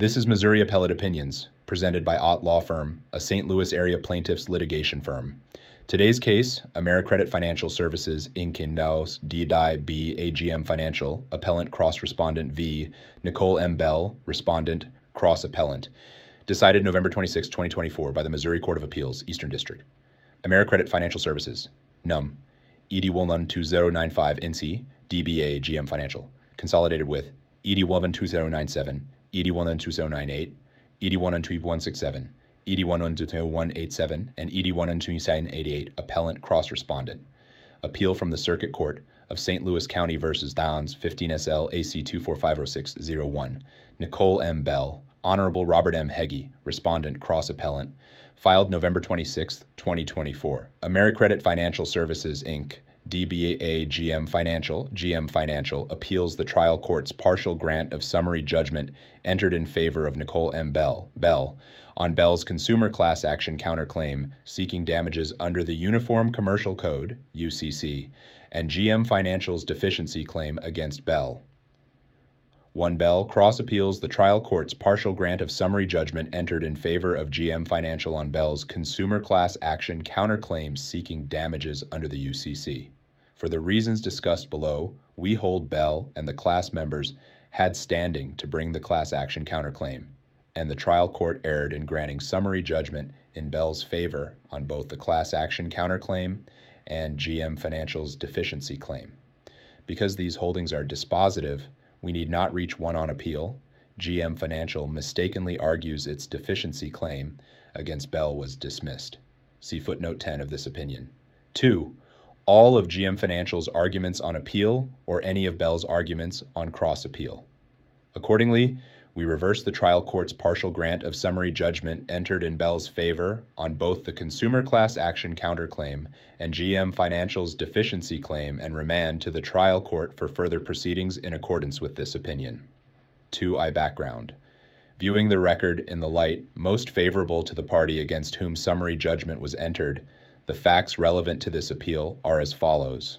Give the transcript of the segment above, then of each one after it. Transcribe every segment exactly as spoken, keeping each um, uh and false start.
This is Missouri Appellate Opinions, presented by Ott Law Firm, a Saint Louis area plaintiffs litigation firm. Today's case, AmeriCredit Financial Services, Inc. D D I B A G M Financial, Appellant Cross Respondent v. Nicole M. Bell, Respondent Cross Appellant, decided November twenty-sixth, twenty twenty-four by the Missouri Court of Appeals, Eastern District. AmeriCredit Financial Services, N U M, E D one two zero nine five N C, D B A G M Financial, consolidated with E D one two zero nine seven, E D one two zero nine eight, E D one two one six seven, E D one two one eight seven, and E D one two seven eight eight, Appellant Cross Respondent. Appeal from the Circuit Court of Saint Louis County versus Downs, fifteen S L A C two four five zero six zero one. Nicole M. Bell, Honorable Robert M. Heggie, Respondent Cross Appellant, filed November twenty-sixth, twenty twenty-four. AmeriCredit Financial Services, Incorporated, D B A G M Financial, G M Financial, appeals the trial court's partial grant of summary judgment entered in favor of Nicole M. Bell, Bell on Bell's consumer class action counterclaim seeking damages under the Uniform Commercial Code, U C C, and G M Financial's deficiency claim against Bell. one Bell cross appeals the trial court's partial grant of summary judgment entered in favor of G M Financial on Bell's consumer class action counterclaims seeking damages under the U C C. For the reasons discussed below, we hold Bell and the class members had standing to bring the class action counterclaim, and the trial court erred in granting summary judgment in Bell's favor on both the class action counterclaim and G M Financial's deficiency claim. Because these holdings are dispositive, we need not reach one on appeal. G M Financial mistakenly argues its deficiency claim against Bell was dismissed. See footnote ten of this opinion. Two, all of G M Financial's arguments on appeal or any of Bell's arguments on cross appeal. Accordingly, we reverse the trial court's partial grant of summary judgment entered in Bell's favor on both the consumer class action counterclaim and G M Financial's deficiency claim and remand to the trial court for further proceedings in accordance with this opinion. two I background. Viewing the record in the light most favorable to the party against whom summary judgment was entered, the facts relevant to this appeal are as follows.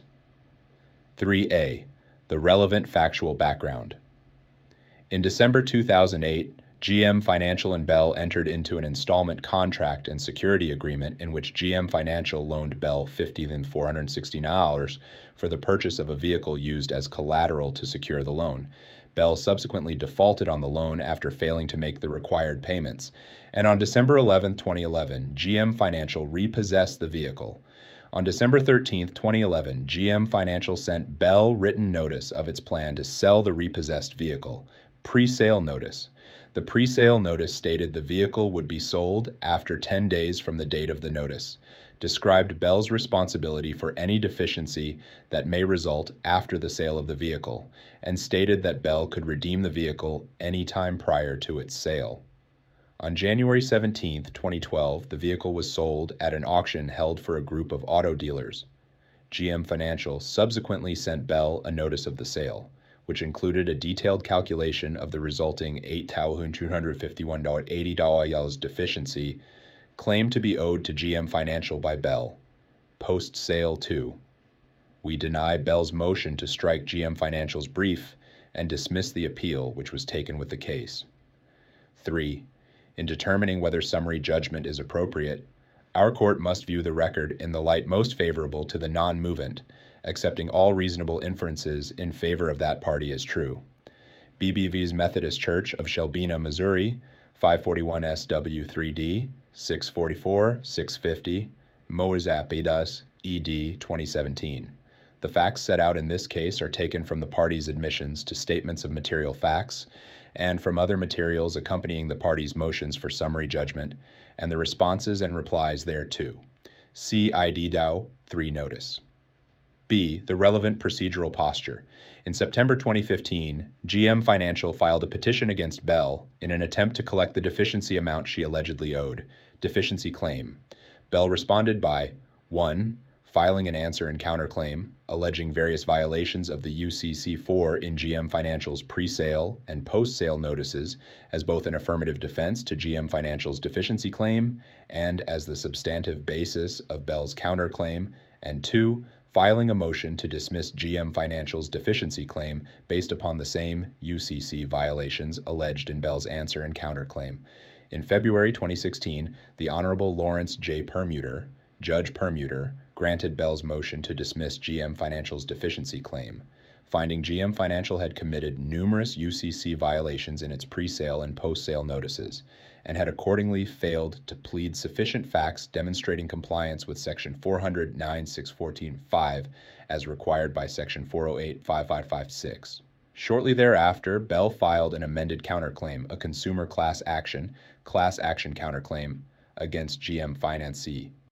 three A. The relevant factual background. In December two thousand eight, G M Financial and Bell entered into an installment contract and security agreement in which G M Financial loaned Bell fifty thousand four hundred sixty-nine dollars for the purchase of a vehicle used as collateral to secure the loan. Bell subsequently defaulted on the loan after failing to make the required payments, and on December eleventh, twenty eleven, G M Financial repossessed the vehicle. On December thirteenth, twenty eleven, G M Financial sent Bell written notice of its plan to sell the repossessed vehicle. Pre-sale notice. The pre-sale notice stated the vehicle would be sold after ten days from the date of the notice, described Bell's responsibility for any deficiency that may result after the sale of the vehicle, and stated that Bell could redeem the vehicle any time prior to its sale. On January seventeenth, twenty twelve, the vehicle was sold at an auction held for a group of auto dealers. G M Financial subsequently sent Bell a notice of the sale, which included a detailed calculation of the resulting eight thousand two hundred fifty-one dollars and eighty cents deficiency claimed to be owed to G M Financial by Bell. Post-sale two. We deny Bell's motion to strike G M Financial's brief and dismiss the appeal which was taken with the case. three. In determining whether summary judgment is appropriate, our court must view the record in the light most favorable to the non-movement, accepting all reasonable inferences in favor of that party as true. B B V's Methodist Church of Shelbina, Missouri, five forty-one S W three D, six forty-four, six fifty, Moazapidas, E D twenty seventeen. The facts set out in this case are taken from the parties' admissions to statements of material facts and from other materials accompanying the parties' motions for summary judgment and the responses and replies thereto. See I D D O W three notice. B. The relevant procedural posture. In September twenty fifteen, G M Financial filed a petition against Bell in an attempt to collect the deficiency amount she allegedly owed, deficiency claim. Bell responded by one. Filing an answer and counterclaim, alleging various violations of the U C C four in G M Financial's pre-sale and post-sale notices as both an affirmative defense to G M Financial's deficiency claim and as the substantive basis of Bell's counterclaim, and two, filing a motion to dismiss G M Financial's deficiency claim based upon the same U C C violations alleged in Bell's answer and counterclaim. In February twenty sixteen, the Honorable Lawrence J. Permuter, Judge Permuter, granted Bell's motion to dismiss G M Financial's deficiency claim, finding G M Financial had committed numerous U C C violations in its pre-sale and post-sale notices, and had accordingly failed to plead sufficient facts demonstrating compliance with Section four hundred nine six fourteen five as required by Section four oh eight five five five six. Shortly thereafter, Bell filed an amended counterclaim, a consumer class action, class action counterclaim, against G M Financee.